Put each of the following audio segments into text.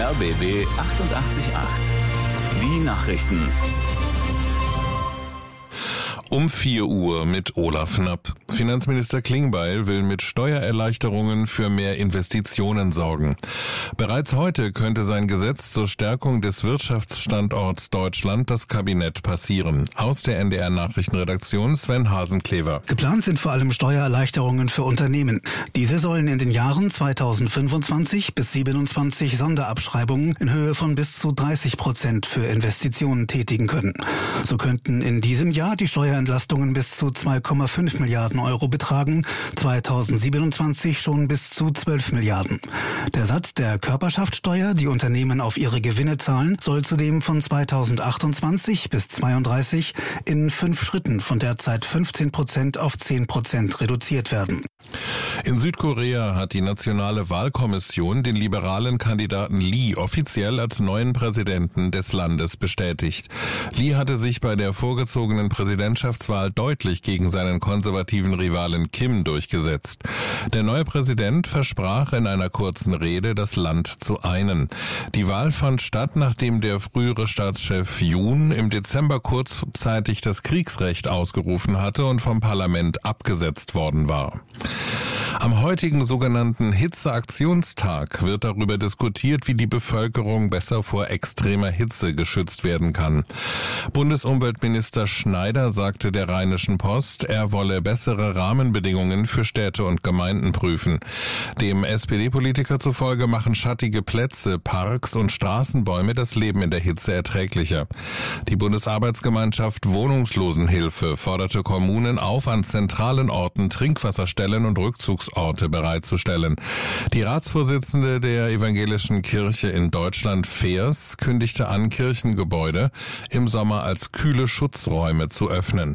RBB 88.8. Die Nachrichten. Um 4 Uhr mit Olaf Knapp. Finanzminister Klingbeil will mit Steuererleichterungen für mehr Investitionen sorgen. Bereits heute könnte sein Gesetz zur Stärkung des Wirtschaftsstandorts Deutschland das Kabinett passieren. Aus der NDR Nachrichtenredaktion Sven Hasenklever. Geplant sind vor allem Steuererleichterungen für Unternehmen. Diese sollen in den Jahren 2025 bis 27 Sonderabschreibungen in Höhe von bis zu 30% für Investitionen tätigen können. So könnten in diesem Jahr die Steuerentlastungen bis zu 2,5 Milliarden Euro betragen, 2027 schon bis zu 12 Milliarden. Der Satz der Körperschaftssteuer, die Unternehmen auf ihre Gewinne zahlen, soll zudem von 2028 bis 2032 in 5 Schritten von derzeit 15% auf 10% reduziert werden. In Südkorea hat die Nationale Wahlkommission den liberalen Kandidaten Lee offiziell als neuen Präsidenten des Landes bestätigt. Lee hatte sich bei der vorgezogenen Präsidentschaftswahl deutlich gegen seinen konservativen Rivalen Kim durchgesetzt. Der neue Präsident versprach in einer kurzen Rede, das Land zu einen. Die Wahl fand statt, nachdem der frühere Staatschef Yoon im Dezember kurzzeitig das Kriegsrecht ausgerufen hatte und vom Parlament abgesetzt worden war. Am heutigen sogenannten Hitzeaktionstag wird darüber diskutiert, wie die Bevölkerung besser vor extremer Hitze geschützt werden kann. Bundesumweltminister Schneider sagte der Rheinischen Post, er wolle bessere Rahmenbedingungen für Städte und Gemeinden prüfen. Dem SPD-Politiker zufolge machen schattige Plätze, Parks und Straßenbäume das Leben in der Hitze erträglicher. Die Bundesarbeitsgemeinschaft Wohnungslosenhilfe forderte Kommunen auf, an zentralen Orten Trinkwasserstellen und Rückzugsorte bereitzustellen. Die Ratsvorsitzende der Evangelischen Kirche in Deutschland, Feers, kündigte an, Kirchengebäude im Sommer als kühle Schutzräume zu öffnen.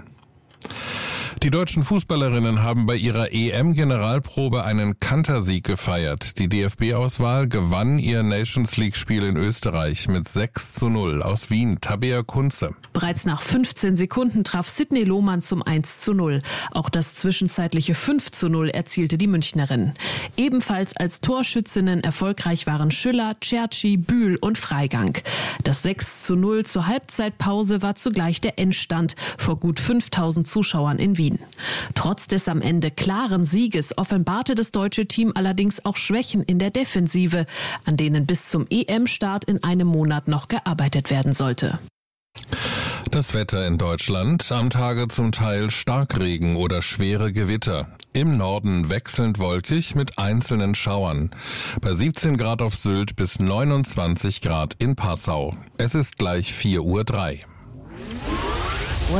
Die deutschen Fußballerinnen haben bei ihrer EM-Generalprobe einen Kantersieg gefeiert. Die DFB-Auswahl gewann ihr Nations-League-Spiel in Österreich mit 6:0 aus Wien. Tabea Kunze. Bereits nach 15 Sekunden traf Sydney Lohmann zum 1:0. Auch das zwischenzeitliche 5:0 erzielte die Münchnerin. Ebenfalls als Torschützinnen erfolgreich waren Schüller, Cerci, Bühl und Freigang. Das 6:0 zur Halbzeitpause war zugleich der Endstand vor gut 5000 Zuschauern in Wien. Trotz des am Ende klaren Sieges offenbarte das deutsche Team allerdings auch Schwächen in der Defensive, an denen bis zum EM-Start in einem Monat noch gearbeitet werden sollte. Das Wetter in Deutschland, am Tage zum Teil Starkregen oder schwere Gewitter. Im Norden wechselnd wolkig mit einzelnen Schauern. Bei 17 Grad auf Sylt bis 29 Grad in Passau. Es ist gleich 4:03 Uhr.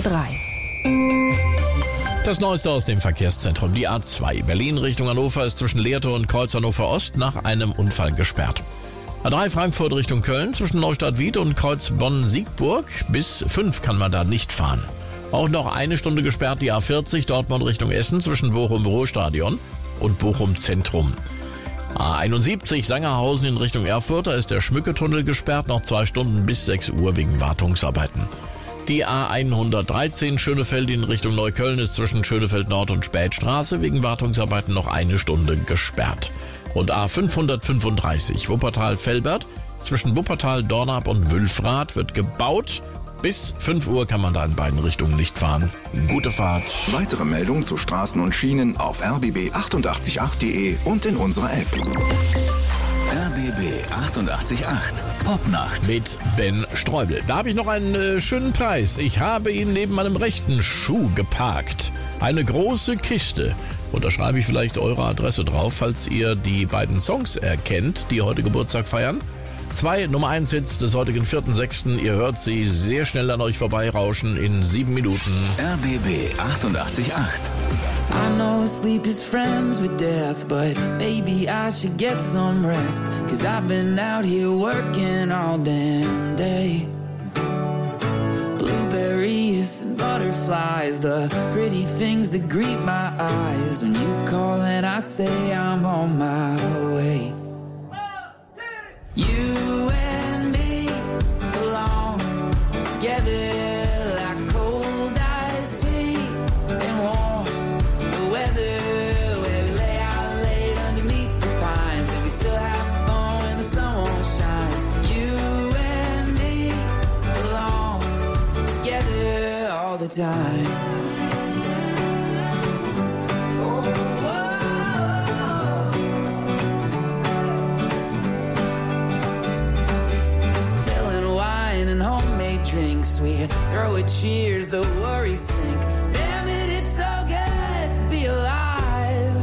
Das Neueste aus dem Verkehrszentrum. Die A2 Berlin Richtung Hannover ist zwischen Lehrte und Kreuz Hannover Ost nach einem Unfall gesperrt. A3 Frankfurt Richtung Köln zwischen Neustadt-Wied und Kreuz Bonn-Siegburg. Bis 5 kann man da nicht fahren. Auch noch eine Stunde gesperrt die A40 Dortmund Richtung Essen zwischen Bochum-Ruhrstadion und Bochum Zentrum. A71 Sangerhausen in Richtung Erfurt, da ist der Schmücketunnel gesperrt, noch 2 Stunden bis 6 Uhr wegen Wartungsarbeiten. Die A113 Schönefeld in Richtung Neukölln ist zwischen Schönefeld Nord und Spätstraße wegen Wartungsarbeiten noch 1 Stunde gesperrt. Und A535 Wuppertal-Velbert zwischen Wuppertal, Dornap und Wülfrath wird gebaut. Bis 5 Uhr kann man da in beiden Richtungen nicht fahren. Gute Fahrt. Weitere Meldungen zu Straßen und Schienen auf rbb888.de und in unserer App. RBB 88.8 Popnacht mit Ben Streubel. Da habe ich noch einen schönen Preis. Ich habe ihn neben meinem rechten Schuh geparkt. Eine große Kiste. Und da schreibe ich vielleicht eure Adresse drauf, falls ihr die beiden Songs erkennt, die heute Geburtstag feiern. 2 Nummer 1 Hits des heutigen 4.6. Ihr hört sie sehr schnell an euch vorbeirauschen in 7 Minuten. RBB 88.8. I know sleep is friends with death, but maybe I should get some rest, 'cause I've been out here working all damn day. Blueberries and butterflies, the pretty things that greet my eyes when you call and I say I'm on my way. You and me belong together like cold iced tea and warm the weather, where we lay out late underneath the pines and we still have fun when the sun won't shine. time. Drinks, we throw a cheers, the worries sink. Damn it, it's so good to be alive.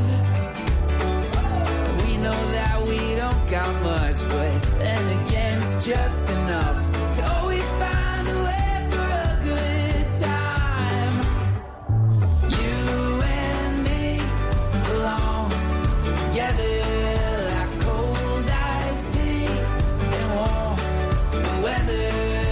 We know that we don't got much, but then again, it's just enough to always find a way for a good time. You and me belong together like cold iced tea and warm weather.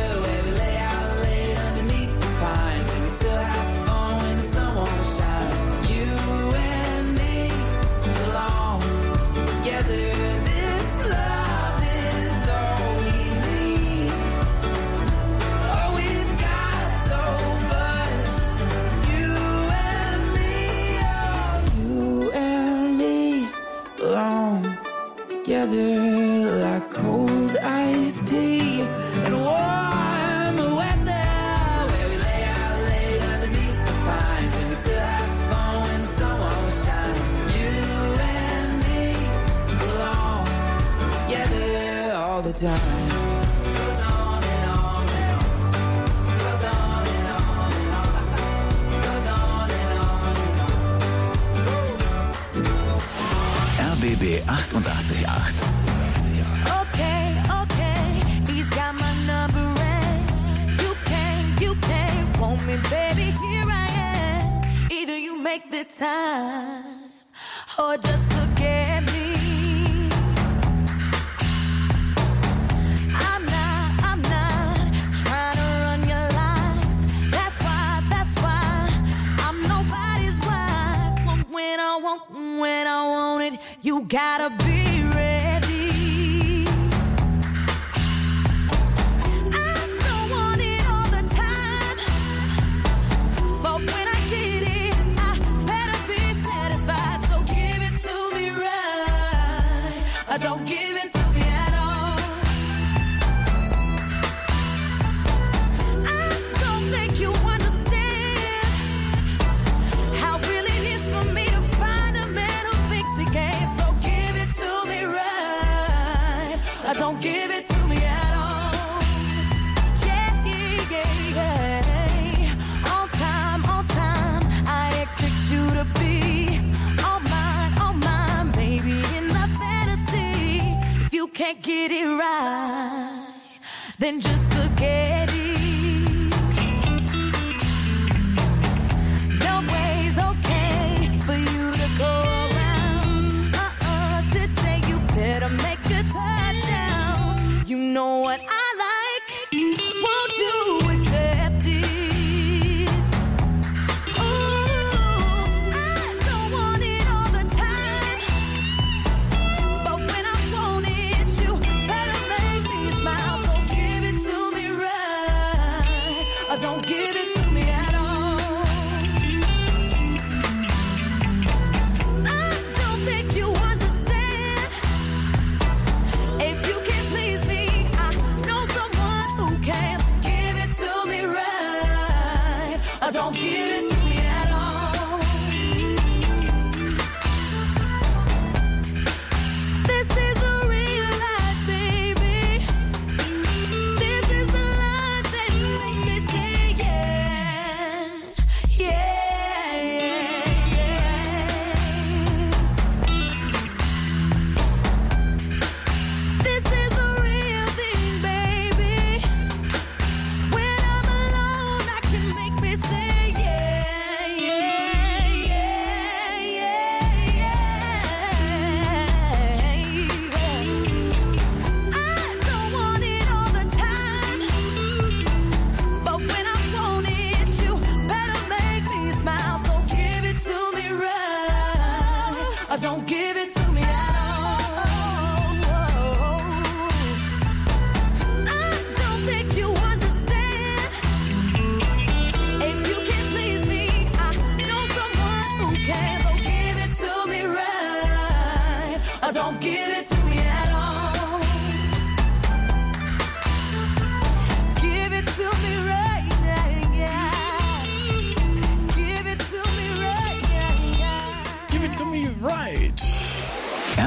Together like cold iced tea and warm weather, where we lay out late underneath the pines and we still have fun when the sun won't shine. You and me belong together all the time. Goes on and on and on. Goes on and on and on. Goes on and on and on. RBB 88.8. Okay, he's got my number and you can't want me, baby, here I am. Either you make the time or just forget me. I'm not trying to run your life. That's why I'm nobody's wife. When I want it, you gotta be ready. I don't want it all the time, but when I get it, I better be satisfied. So give it to me right, or don't give it to me at all. I don't think you understand how real it is for me to find a man who thinks he can. So give it to me right, or don't give it to me at all. Yeah. On time, I expect you to be all mine, baby, in the fantasy. If you can't get it right, then just forget it. No way's okay for you to go around. Today you better make a touchdown. You know what I like, won't you accept it? Ooh, I don't want it all the time, but when I want it, you better make me smile. So give it to me right.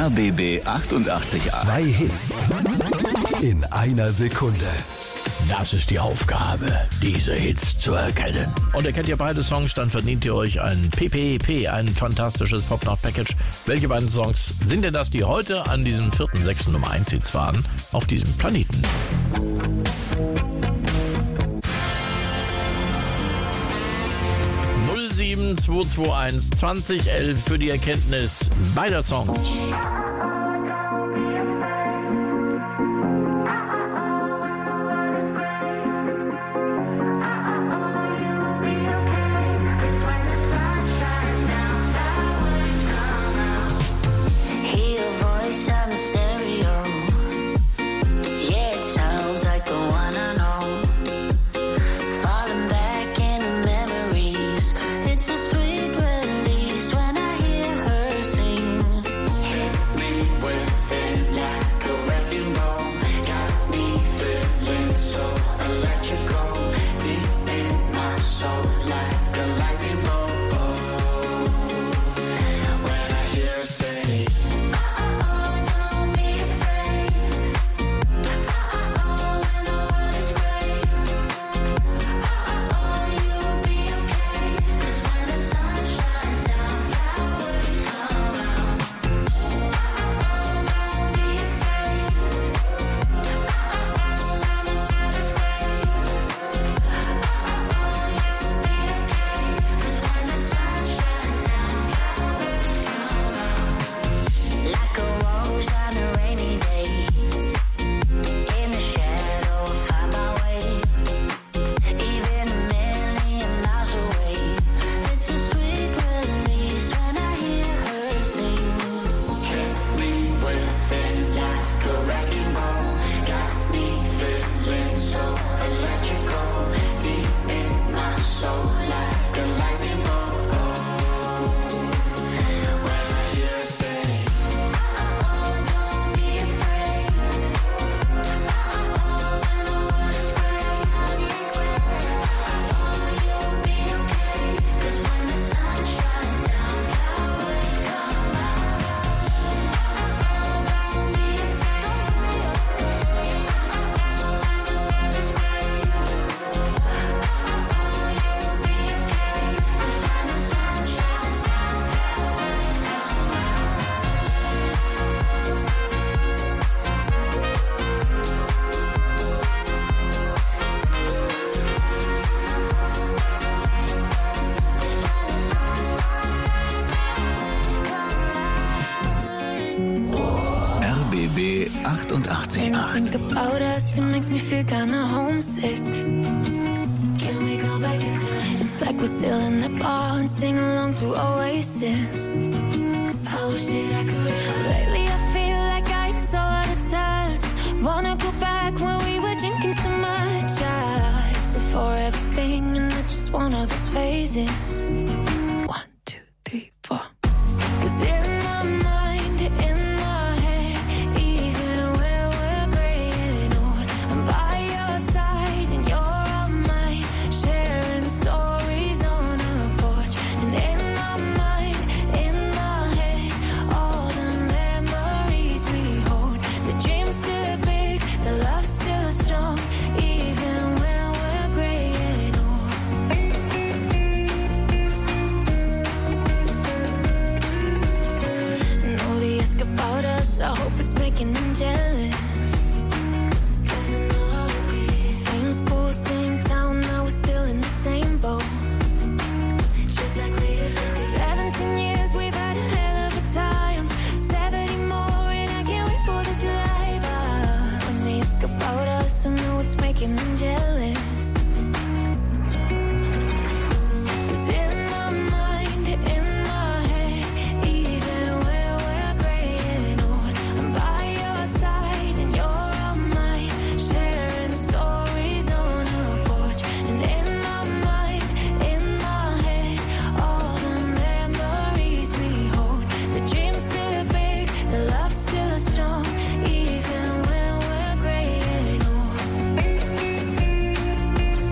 RBB 888. 2 Hits in einer Sekunde. Das ist die Aufgabe, diese Hits zu erkennen. Und erkennt ihr beide Songs, dann verdient ihr euch ein PPP, ein fantastisches Pop-Nacht-Package. Welche beiden Songs sind denn das, die heute an diesem 4.6. Nummer 1 Hits waren auf diesem Planeten? (0 7 221 2011) für die Erkenntnis beider Songs. RBB 88.8. Think about us, it makes me feel kinda homesick. Can we go back in time? It's like we're still in the bar and sing along to Oasis. I wish that I could. Lately I feel like I'm so out of touch. Wanna go back when we were drinking so much. It's a forever thing and I just want all those phases. 1, 2, 3, 4. 'Cause in my mind, in my head, even when we're graying old, I'm by your side and you're on mine, sharing stories on a porch. And in my mind, in my head, all the memories we hold. The dream's still big, the love's still strong, even when we're graying old. Know they ask about us, I hope it's making them jealous. 'Cause I know how it be. Same school, same town, now we're still in the same boat. Just like we used to be. 17 years, we've had a hell of a time. 70 more and I can't wait for this life. When they ask about us, I know it's making them jealous. 'Cause in my mind, in my head, even when we're graying old, I'm by your side and you're on mine, sharing stories on a porch. And in my mind, in my head, all the memories we hold. The dream's still big, the love's still strong, even when we're graying old.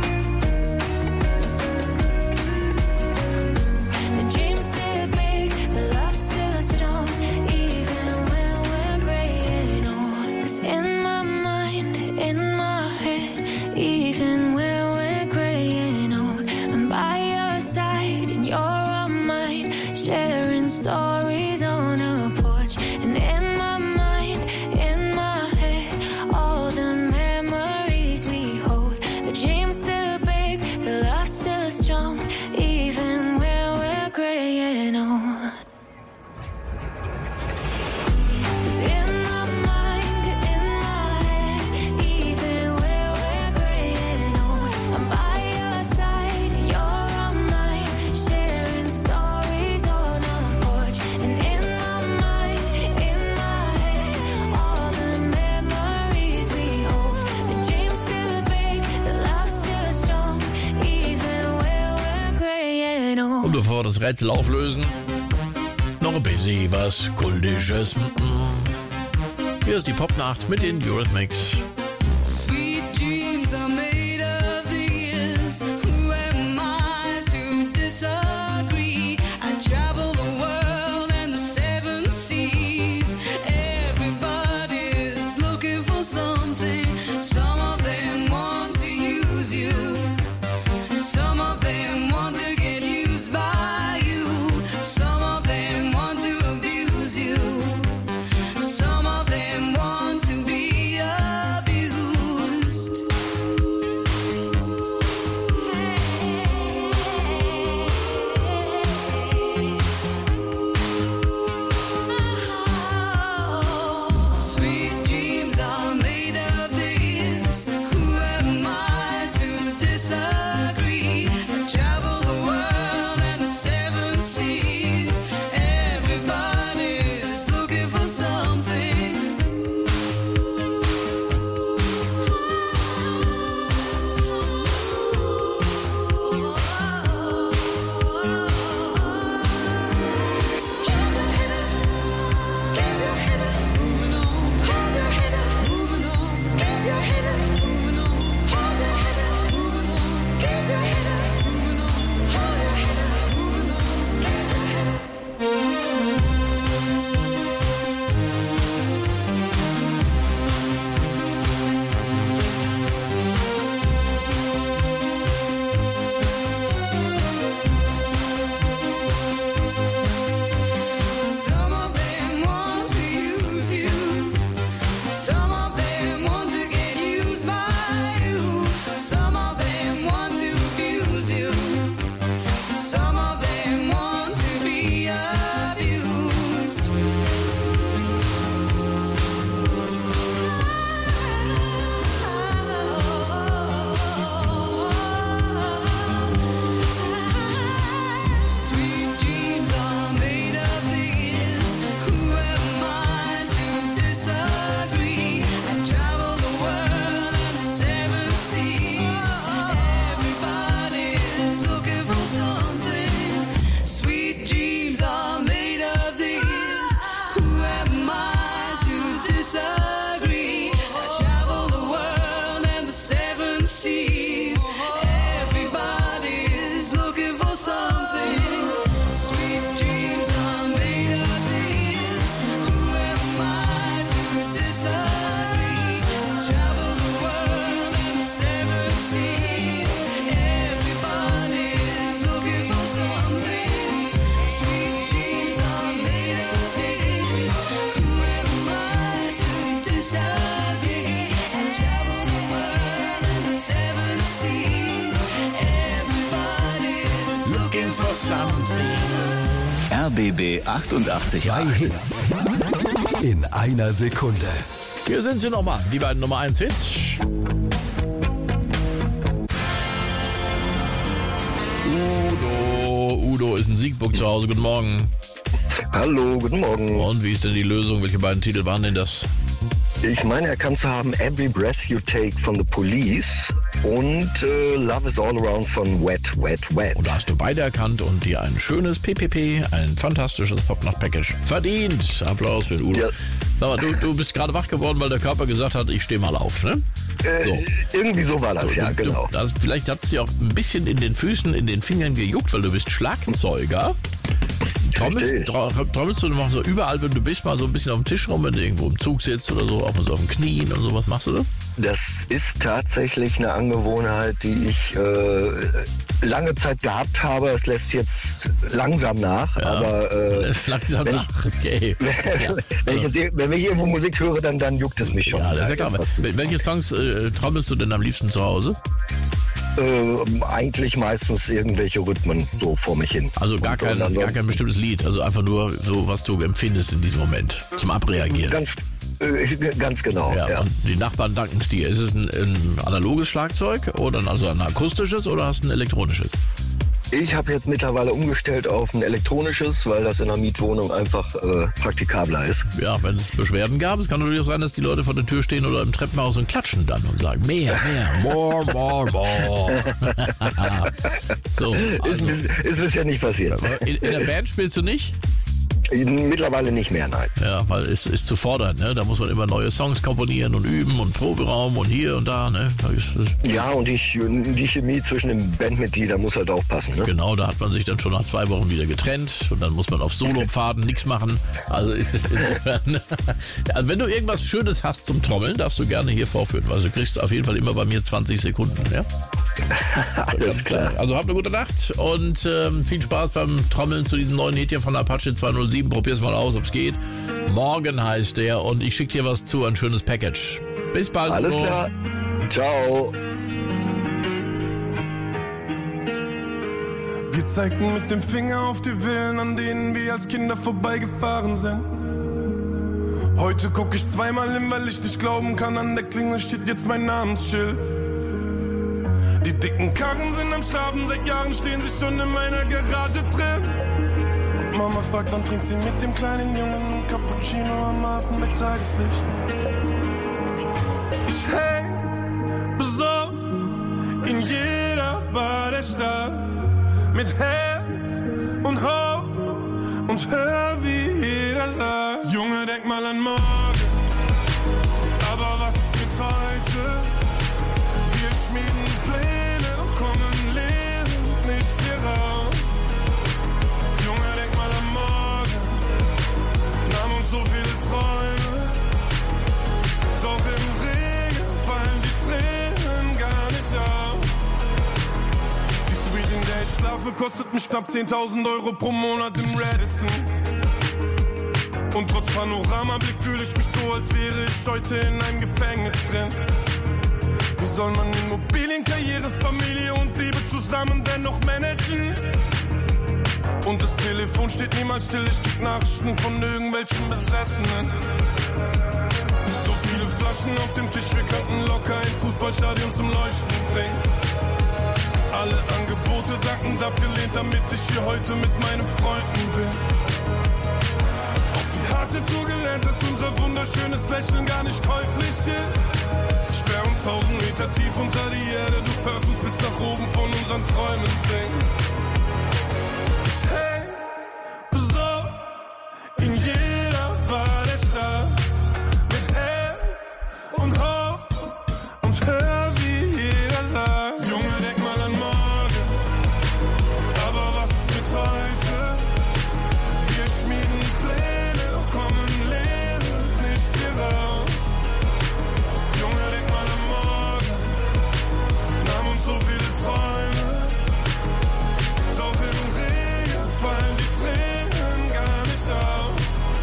bevor wir das Rätsel auflösen, noch ein bisschen was Kultisches. Hier ist die Popnacht mit den Eurythmics. Sweet dreams are made of these. Who am I to disagree? I travel the world and the seven seas. Everybody's looking for something. Some of them want to use you. Some of them want to get used by you. Some of them want to abuse you. Some of them want to be abused. Sweet dreams are made of this. Who am I to disagree? I travel the world and the seven seas. Everybody's looking for something. Keep your head up, moving on. Hold your head up, moving on. Keep your head up, moving on. Hold your head up, moving on. Keep your head up, moving on. Hold your head up, moving on. Keep your head up. Some of them want to use you. Some of them want to get used by you. Some of them want to abuse you. Some of them want to be abused. Sweet dreams are made of these. Who am I to disagree? I travel the world and the seven seas. Everybody's looking for something. Sweet dreams are made of these. Who am I to disagree? I travel the world and the seven seas. Everybody's looking for something. Sweet dreams are made of these. Who am I to disagree? I travel the world and the seven seas. Everybody's looking for something. Sweet dreams are made of these. Who am I to disagree? I travel the world and the seven seas. Everybody's looking for something. RBB 88. Zwei Hits in einer Sekunde. Hier sind sie nochmal, die beiden Nummer 1 Hits. Udo ist in Siegburg zu Hause. Guten Morgen. Hallo, guten Morgen. Und wie ist denn die Lösung? Welche beiden Titel waren denn das? Ich meine erkannt zu haben Every Breath You Take von The Police und Love Is All Around von Wet, Wet, Wet. Und da hast du beide erkannt und dir ein schönes PPP, ein fantastisches Popnacht-Package verdient. Applaus für den Udo. Ja. Sag mal, du bist gerade wach geworden, weil der Körper gesagt hat, ich stehe mal auf, ne? So. Irgendwie so war das, ja, genau. Vielleicht hat es dir auch ein bisschen in den Füßen, in den Fingern gejuckt, weil du bist Schlagzeuger. Trommelst du mal so überall, wenn du bist, mal so ein bisschen auf dem Tisch rum, wenn du irgendwo im Zug sitzt oder so, auch mal so auf den Knien und sowas, machst du das? Das ist tatsächlich eine Angewohnheit, die ich lange Zeit gehabt habe. Es lässt jetzt langsam nach, Ja, aber es langsam nach, okay. wenn ich irgendwo Musik höre, dann juckt es mich schon. Ja, das ist ja klar. Welche Songs trommelst du denn am liebsten zu Hause? Eigentlich meistens irgendwelche Rhythmen so vor mich hin. Also gar kein bestimmtes Lied, also einfach nur so, was du empfindest in diesem Moment zum Abreagieren. Ganz genau. Ja, Ja. Und die Nachbarn danken es dir. Ist es ein analoges Schlagzeug oder also ein akustisches oder hast du ein elektronisches? Ich habe jetzt mittlerweile umgestellt auf ein elektronisches, weil das in der Mietwohnung einfach praktikabler ist. Ja, wenn es Beschwerden gab, es kann natürlich auch sein, dass die Leute vor der Tür stehen oder im Treppenhaus und klatschen dann und sagen, mehr, more. So, also. Ist bisher nicht passiert. In der Band spielst du nicht? Mittlerweile nicht mehr, nein. Ja, weil es ist zu fordern, ne? Da muss man immer neue Songs komponieren und üben und Proberaum und hier und da, ne? Ja, und die Chemie zwischen den Bandmitgliedern muss halt auch passen, ne? Genau, da hat man sich dann schon nach 2 Wochen wieder getrennt und dann muss man auf Solopfaden nichts machen. Also ist es insofern. Also wenn du irgendwas Schönes hast zum Trommeln, darfst du gerne hier vorführen, weil du kriegst auf jeden Fall immer bei mir 20 Sekunden, ja? Alles klar. Also habt eine gute Nacht und viel Spaß beim Trommeln zu diesem neuen Hit hier von Apache 207. Probier's mal aus, ob's geht. Morgen heißt der und ich schicke dir was zu, ein schönes Package. Bis bald. Alles klar. Ciao. Wir zeigten mit dem Finger auf die Villen, an denen wir als Kinder vorbeigefahren sind. Heute guck ich zweimal hin, weil ich nicht glauben kann, an der Klingel steht jetzt mein Namensschild. Die dicken Karren sind am Schlafen, seit Jahren stehen sie schon in meiner Garage drin. Und Mama fragt, wann trinkt sie mit dem kleinen Jungen ein Cappuccino am Hafen mit Tageslicht. Ich häng besoffen in jeder Bar der Stadt, mit Herz und Hoffnung und hör, wie jeder sagt: Junge, denk mal an morgen, aber was ist mit heute? Wir schmieden Pläne, doch kommen Leben nicht hier raus. Junge, denk mal an morgen, nahm uns so viele Träume, doch im Regen fallen die Tränen gar nicht auf. Die Suite, in der ich schlafe, kostet mich knapp 10.000 Euro pro Monat im Radisson. Und trotz Panoramablick fühle ich mich so, als wäre ich heute in einem Gefängnis drin. Wie soll man Immobilien, Karriere, Familie und Liebe zusammen dennoch managen? Und das Telefon steht niemals still, ich krieg Nachrichten von irgendwelchen Besessenen. So viele Flaschen auf dem Tisch, wir könnten locker ein Fußballstadion zum Leuchten bringen. Alle Angebote dankend abgelehnt, damit ich hier heute mit meinen Freunden bin. Auf die harte Tour gelernt, dass unser wunderschönes Lächeln gar nicht käuflich ist. Sperr uns 1000 Meter tief unter die Erde, du hörst uns bis nach oben von unseren Träumen singen. Ich häng besoffen in jeder Bar der Stadt, mit Herz und Hoffnung und hör, wie jeder sagt: Junge, denk mal an morgen, aber was ist mit heute? Wir schmieden Pläne, doch kommen Leben nicht hier raus. Junge, denk mal an morgen, nahm uns so viele Träume, doch im Regen fallen die Tränen gar nicht auf.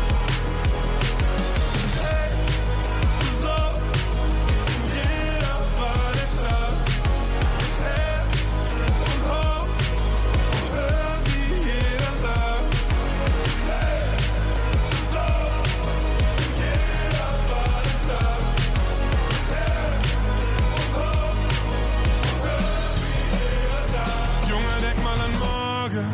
Hey, so in jeder Bar der Stadt, mit Herz und Hoffnung und hör, wie jeder sagt. Hey, so in jeder Bar der Stadt, mit Herz und Hoffnung und hör, wie jeder sagt. Junge, denk mal an morgen.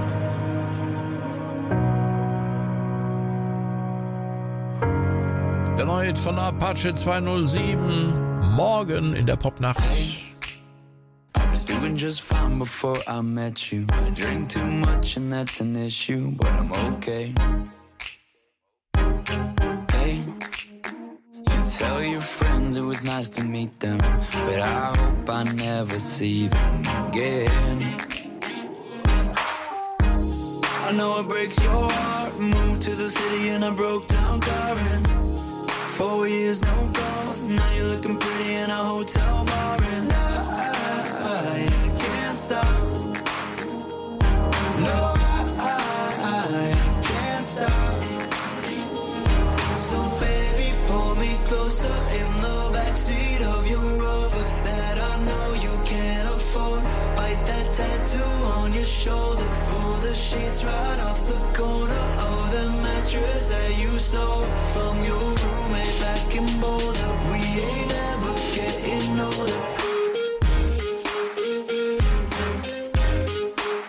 Der neue Hit von Apache 207. Morgen in der Popnacht. I was doing just fine before I met you. I drink too much and that's an issue, but I'm okay. Hey, you tell your friends it was nice to meet them, but I hope I never see them again. I know it breaks your heart. Moved to the city and I broke down crying. 4 years, no calls. Now you're looking pretty in a hotel bar, and I can't stop. No, I can't stop. So baby, pull me closer in the backseat of your Rover that I know you can't afford. Bite that tattoo on your shoulder. Pull the sheets right off the corner of the mattress that you stole from your roommate back in Boulder. We ain't ever getting older.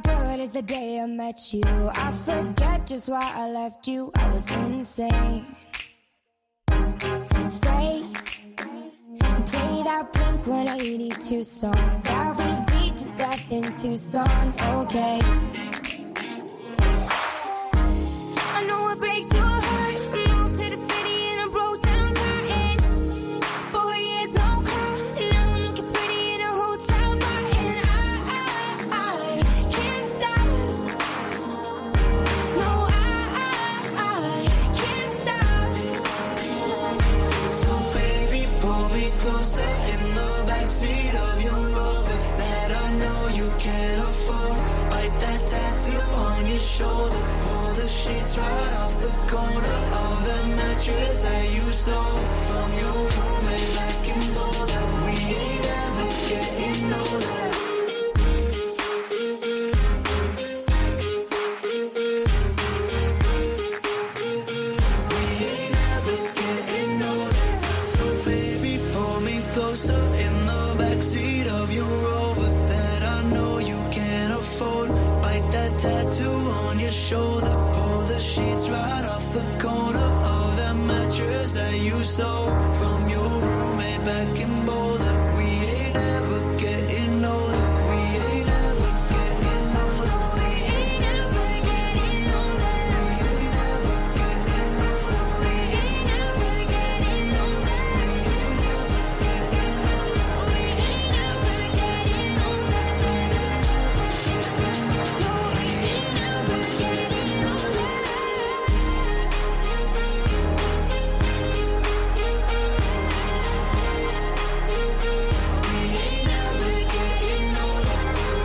good as the day I met you. I forget just why I left you. I was insane. Stay and play that Blink-182 song that we beat to death in Tucson. Okay. I know it breaks your heart. Moved to the city and I broke down crying. 4 years, no call. Now I'm looking pretty in a hotel bar. And I can't stop. No, I can't stop. So baby, pull me closer in the backseat of your Rover that I know you can't afford. Bite that tattoo on your shoulder. Pull the sheets right off the corner of the mattress that you stole from your roommate back in Boulder. We ain't ever getting older. We ain't ever getting older. So baby, pull me closer in the backseat of your Rover that I know you can't afford. Bite that tattoo on your shoulder. Pull the sheets right off the corner of that mattress that you stole from your roommate back in Boulder. We ain't ever getting older. We ain't ever getting older. We ain't ever getting older. We ain't ever getting older. We ain't ever getting older. We ain't ever getting older. No, we ain't ever getting older. We ain't ever getting older.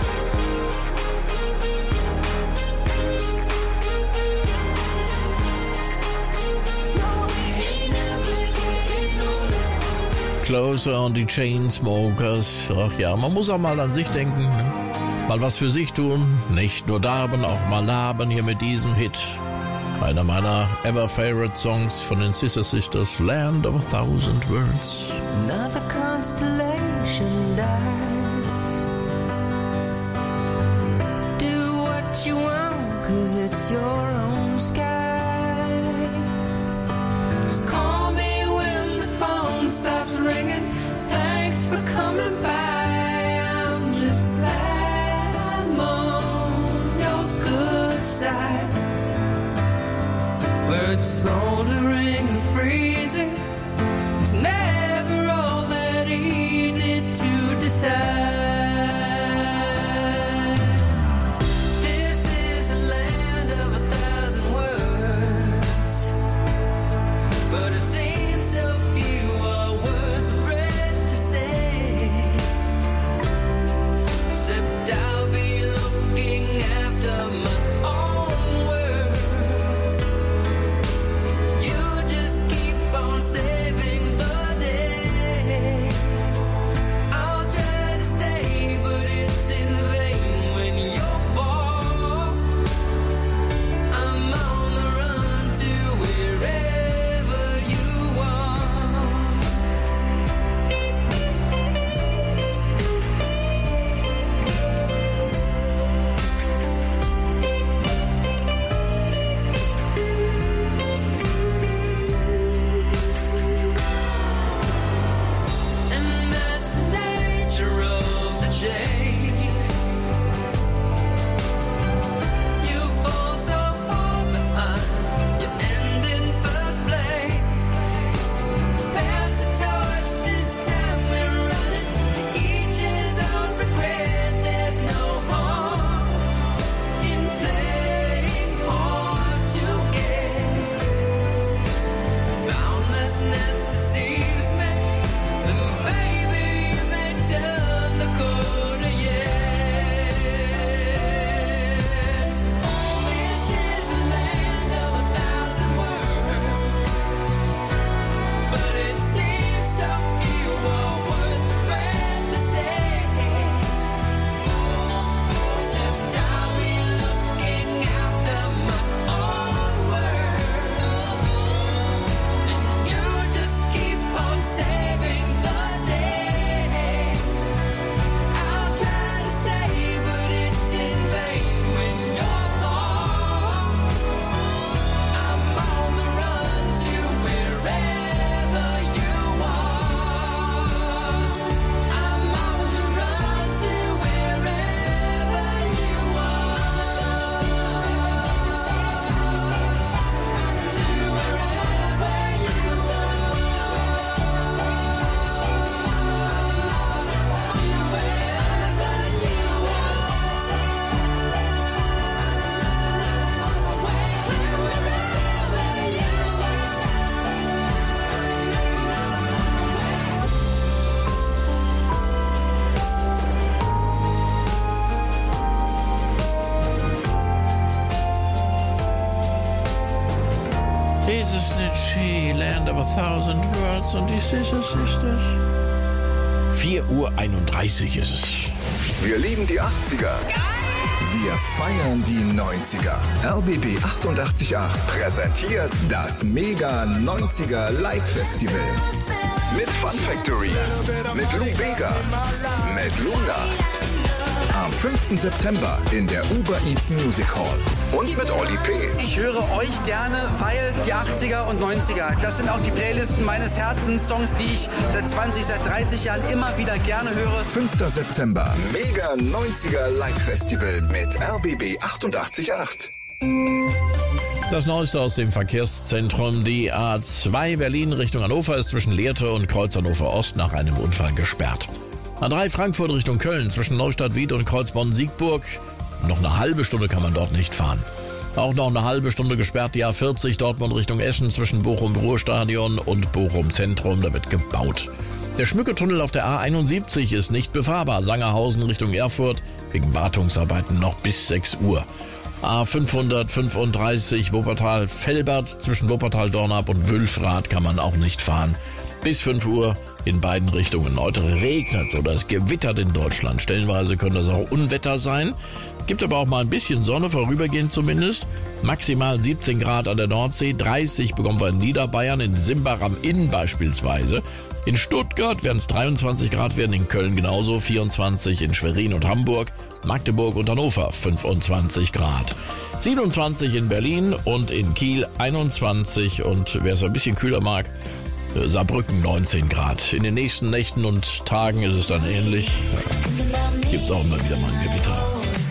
No, we ain't ever getting older. Closer und die Chainsmokers. Ach ja, man muss auch mal an sich denken. Ne? Mal was für sich tun. Nicht nur darben, auch mal laben hier mit diesem Hit. Einer meiner Ever-Favorite-Songs von den Sister Sisters, Land of a Thousand Words. Another constellation dies. Do what you want, 'cause it's your own sky. Just call me when the phone stops ringing. Thanks for coming by. I'm just glad I'm on your good side. Where it's smoldering and freezing. It's never all that easy to decide. This is a land of a thousand words, but it seems so few are worth the breath to say. Except I'll be looking after my own world. You just keep on saying Ist es nicht she, Land of a Thousand Worlds und ist es. 4:31 Uhr ist es. Wir lieben die 80er. Wir feiern die 90er. RBB 888 präsentiert das Mega 90er Live Festival. Mit Fun Factory, mit Lou Bega, mit Luna. Am 5. September in der Uber Eats Music Hall. Und mit Oli P. Ich höre euch gerne, weil die 80er und 90er, das sind auch die Playlisten meines Herzens, Songs, die ich seit 30 Jahren immer wieder gerne höre. 5. September, Mega 90er Live Festival mit RBB 888. Das Neueste aus dem Verkehrszentrum. Die A2 Berlin Richtung Hannover ist zwischen Lehrte und Kreuz Hannover Ost nach einem Unfall gesperrt. A3 Frankfurt Richtung Köln zwischen Neustadt-Wied und Kreuz Bonn-Siegburg. Noch eine halbe Stunde kann man dort nicht fahren. Auch noch eine halbe Stunde gesperrt die A40 Dortmund Richtung Eschen zwischen Bochum-Ruhrstadion und Bochum Zentrum. Da wird gebaut. Der Schmücketunnel auf der A71 ist nicht befahrbar. Sangerhausen Richtung Erfurt wegen Wartungsarbeiten noch bis 6 Uhr. A535 Wuppertal-Velbert zwischen Wuppertal-Dornap und Wülfrath kann man auch nicht fahren. Bis 5 Uhr in beiden Richtungen. Heute regnet oder es gewittert in Deutschland. Stellenweise können das auch Unwetter sein. Gibt aber auch mal ein bisschen Sonne, vorübergehend zumindest. Maximal 17 Grad an der Nordsee, 30 bekommen wir in Niederbayern, in Simbach am Inn beispielsweise. In Stuttgart werden es 23 Grad werden, in Köln genauso, 24 in Schwerin und Hamburg, Magdeburg und Hannover 25 Grad. 27 in Berlin und in Kiel 21 und wer es ein bisschen kühler mag, Saarbrücken 19 Grad. In den nächsten Nächten und Tagen ist es dann ähnlich. Gibt es auch immer wieder mal ein Gewitter.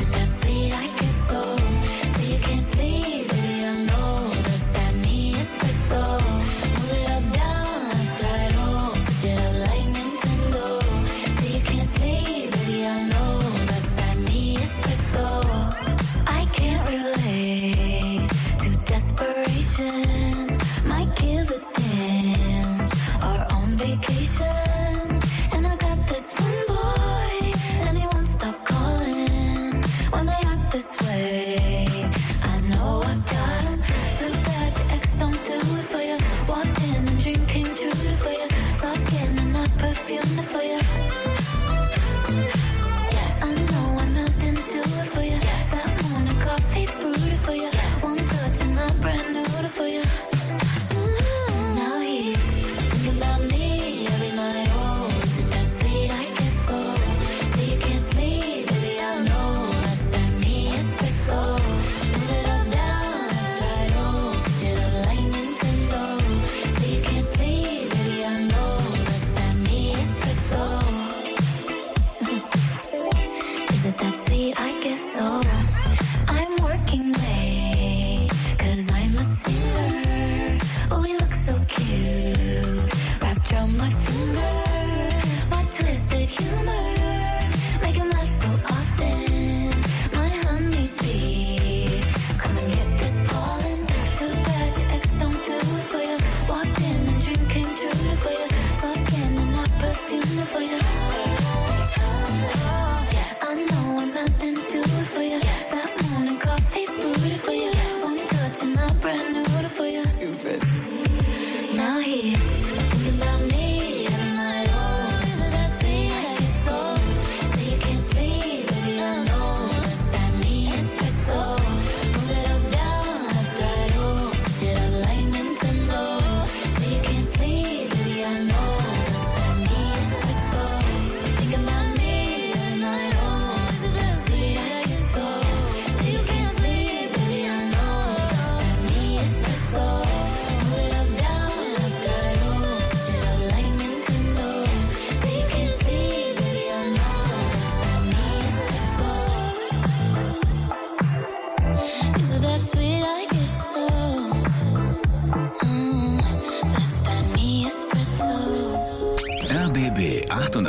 RBB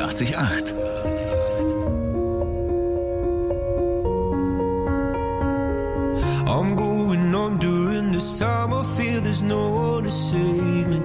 888. I'm going on during this time. I feel there's no one to save me.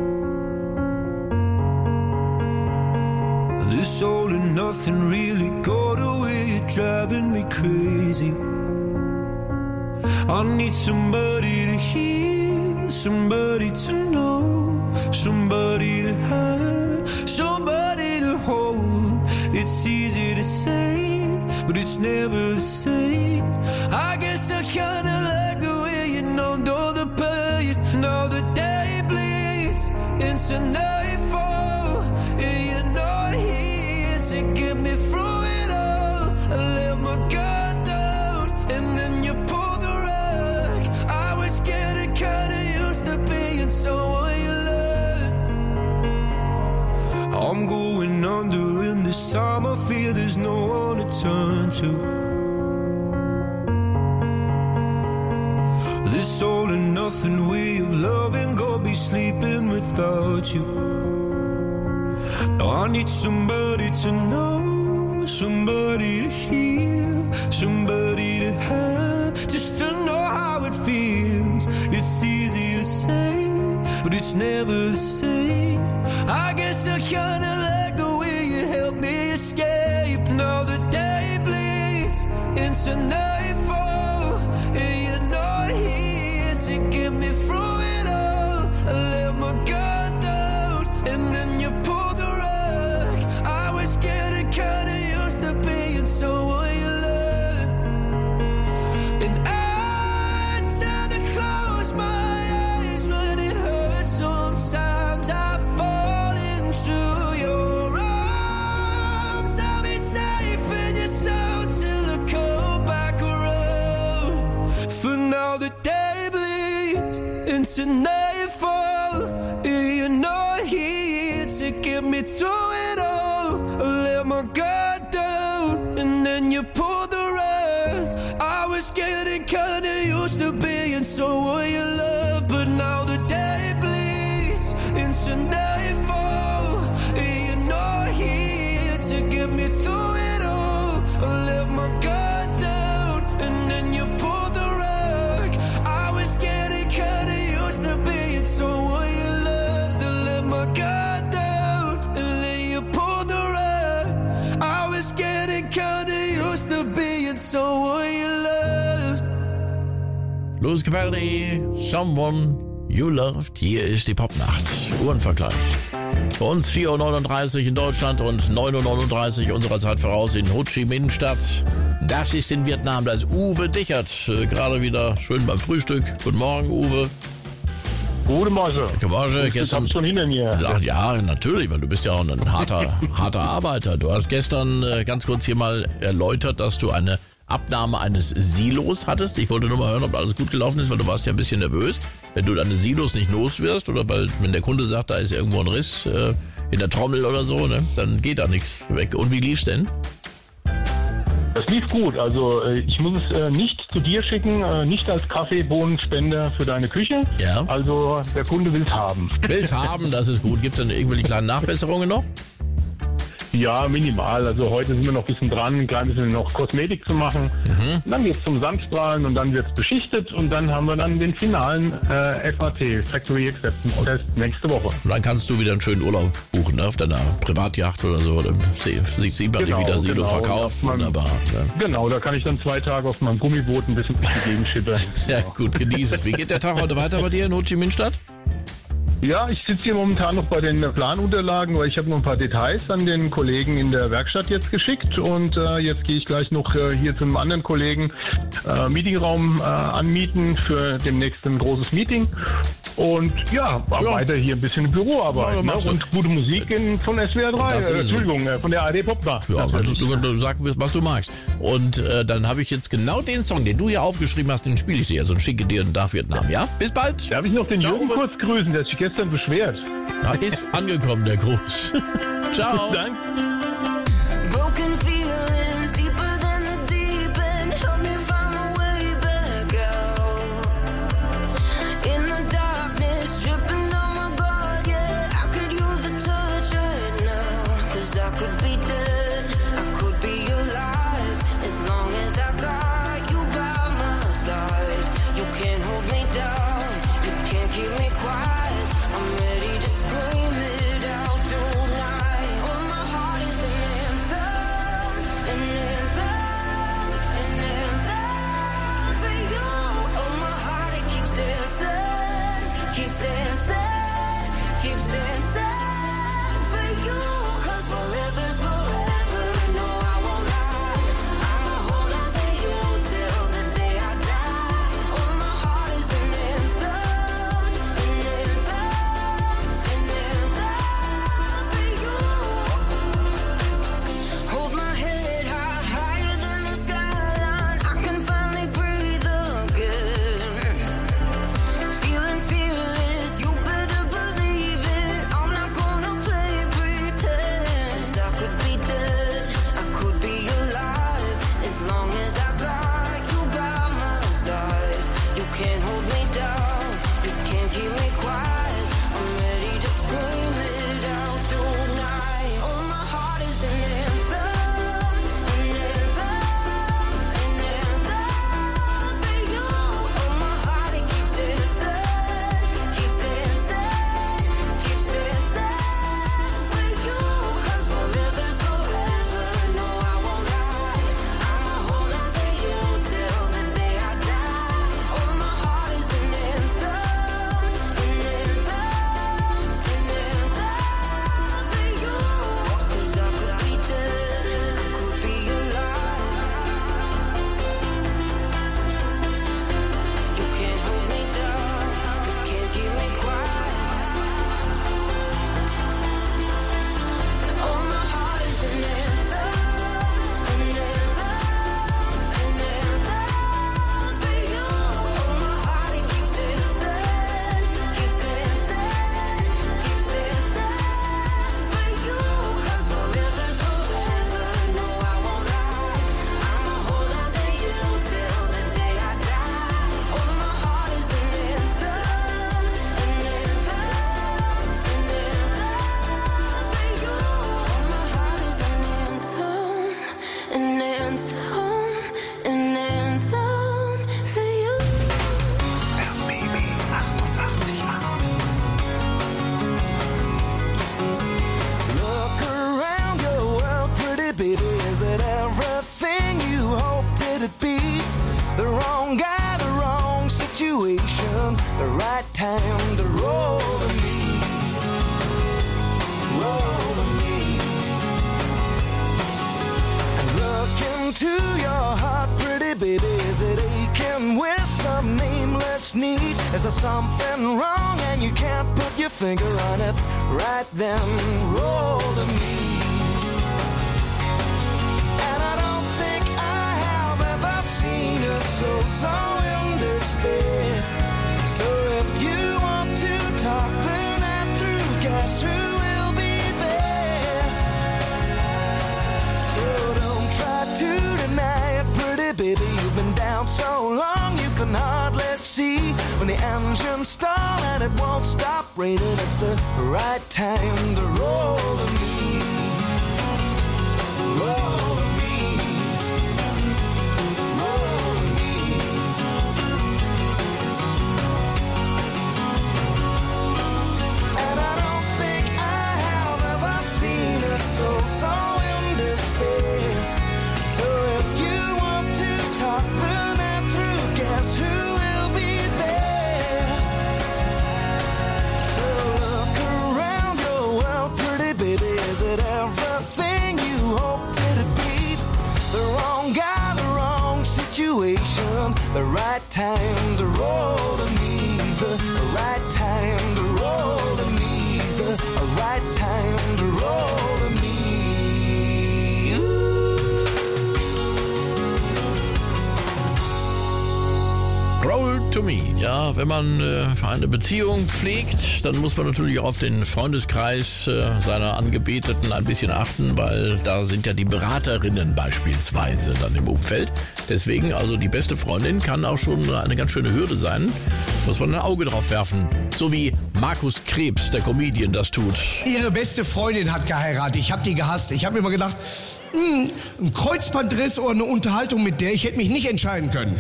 This all and nothing really got away, driving me crazy. I need somebody to hear, somebody to know, somebody to have, somebody to hold. It's easy to say, but it's never the same. I guess I kinda like the way you numbed all the pain. Now the day bleeds into nightfall, and you're not here to get me through it all. I let my guard down, and then you pulled the rug. I was getting kinda used to being someone you loved. I'm going under, and this time I feel there's no one to turn to. This all and nothing way of loving, go be sleeping without you. Now I need somebody to know, somebody to hear, somebody to have, just to know how it feels. It's easy to say, but it's never the same. I guess I kinda like the way you help me escape. Now the day bleeds into nightfall, and you're not here to get me through it all. I let my guard down, and then you pulled the rug. I was getting kinda used to being someone you loved, and I tend to close my eyes when it hurts. Sometimes I fall into your arms. I'll be safe in your soul till I come back around. For now the day bleeds into nightfall, and you're not here to get me through it all. I let my guard down, and then you pulled the rug. I was getting kinda used to being someone you love, but now the day bleeds into nightfall, and you're not here to get me through it all. I let my guard down, and then you pulled the rug. I was getting kinda used to being someone you loved. To let my guard down, and then you pulled the rug. I was getting kinda used to being someone you loved. Louis Capaldi, Someone You Loved. Hier ist die Popnacht. Uhrenvergleich. Bei uns 4:39 Uhr in Deutschland und 9:39 Uhr unserer Zeit voraus in Ho Chi Minh Stadt. Das ist in Vietnam. Da ist Uwe Dichert. Gerade wieder schön beim Frühstück. Guten Morgen, Uwe. Guten Morgen. Guten Morgen. Gestern schon hinter mir. Ja, natürlich, weil du bist ja auch ein harter Arbeiter. Du hast gestern ganz kurz hier mal erläutert, dass du eine Abnahme eines Silos hattest. Ich wollte nur mal hören, ob alles gut gelaufen ist, weil du warst ja ein bisschen nervös. Wenn du deine Silos nicht los wirst oder wenn der Kunde sagt, da ist irgendwo ein Riss in der Trommel oder so, ne, dann geht da nichts weg. Und wie lief's denn? Das lief gut. Also ich muss es nicht zu dir schicken, nicht als Kaffeebohnenspender für deine Küche. Ja. Also der Kunde will es haben. Will's haben, das ist gut. Gibt es dann irgendwelche kleinen Nachbesserungen noch? Ja, minimal. Also heute sind wir noch ein bisschen dran, ein klein bisschen noch Kosmetik zu machen. Und dann geht's zum Sandstrahlen und dann wird's beschichtet und dann haben wir dann den finalen FAT, Factory Acceptance Test, nächste Woche. Und dann kannst du wieder einen schönen Urlaub buchen, ne? Auf deiner Privatjacht oder so. Dann sieht man dich wieder Silo verkauft. Wunderbar. Ne? Genau, da kann ich dann 2 Tage auf meinem Gummiboot ein bisschen durch die Gegend schippern. Ja, gut, genieß es. Wie geht der Tag heute weiter bei dir in Ho Chi Minh Stadt? Ja, ich sitze hier momentan noch bei den Planunterlagen, weil ich habe noch ein paar Details an den Kollegen in der Werkstatt jetzt geschickt und jetzt gehe ich gleich noch hier zu einem anderen Kollegen Meetingraum anmieten für demnächst ein großes Meeting und weiter hier ein bisschen im Büro arbeiten und gute Musik von SWR 3, Entschuldigung, von der ARD Popnacht. Ja, kannst du sagen, was du magst. Und dann habe ich jetzt genau den Song, den du hier aufgeschrieben hast, den spiele ich dir, so ein schicke dir nach Vietnam, ja? Bis bald! Darf ich noch den Jürgen kurz grüßen, der sich gestern beschwert? Ja, ist angekommen, der Gruß. Ciao! Danke. Broken feelings deeper than the deep end. Help me find my way back out. In the darkness, dripping on my guard, yeah. I could use a touch right now. 'Cause I could be dead, I could be alive. As long as I got you by my side. You can't hold me down, you can't keep me quiet. I'm ready to scream it out tonight. Oh, my heart is The wrong guy, the wrong situation, the right time to roll to me. Roll to me. And look into your heart, pretty baby, is it aching with some nameless need? Is there something wrong and you can't put your finger on it? Right then, roll to me. And I don't think I have ever seen a soul so in despair. So if you want to talk the night through, guess who will be there? So don't try to deny it, pretty baby. You've been down so long you can hardly see. When the engines stall and it won't stop raining, it's the right time to roll to me. Roll to me. Roll to me. And I don't think I have ever seen a soul so in despair. So if you want to talk the night through, guess who will be there? So look around your world, pretty baby. Is it everything you hoped it'd be? The wrong guy, the wrong situation, the right time to roll to me. The right time to roll to me. The right time to roll to me. Roll to me. Ja, wenn man eine Beziehung pflegt, dann muss man natürlich auf den Freundeskreis seiner Angebeteten ein bisschen achten, weil da sind ja die Beraterinnen beispielsweise dann im Umfeld. Deswegen, also die beste Freundin kann auch schon eine ganz schöne Hürde sein. Muss man ein Auge drauf werfen. So wie Markus Krebs, der Comedian, das tut. Ihre beste Freundin hat geheiratet. Ich habe die gehasst. Ich habe mir immer gedacht, ein Kreuzbandriss oder eine Unterhaltung mit der, ich hätte mich nicht entscheiden können.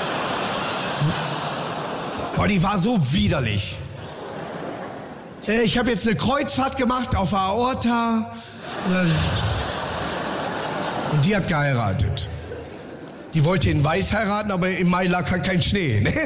Boah, die war so widerlich. Ich habe jetzt eine Kreuzfahrt gemacht auf der Aorta. Und die hat geheiratet. Die wollte in Weiß heiraten, aber im Mai lag halt kein Schnee. Ne?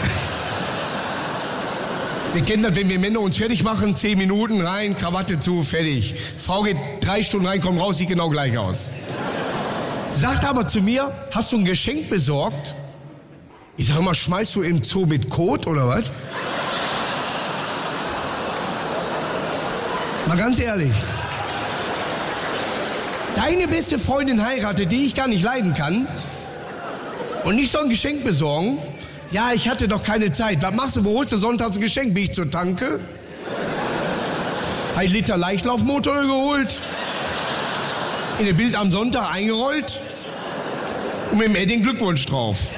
Wir kennen das, wenn wir Männer uns fertig machen, 10 Minuten rein, Krawatte zu, fertig. Frau geht 3 Stunden rein, kommt raus, sieht genau gleich aus. Sagt aber zu mir, hast du ein Geschenk besorgt? Ich sag immer, schmeißt du im Zoo mit Kot oder was? Mal ganz ehrlich. Deine beste Freundin heiratet, die ich gar nicht leiden kann. Und nicht so ein Geschenk besorgen. Ja, ich hatte doch keine Zeit. Was machst du? Wo holst du sonntags ein Geschenk? Bin ich zur Tanke? 1 Liter Leichtlaufmotor geholt. In ein Bild am Sonntag eingerollt. Und mit dem Edding Glückwunsch drauf.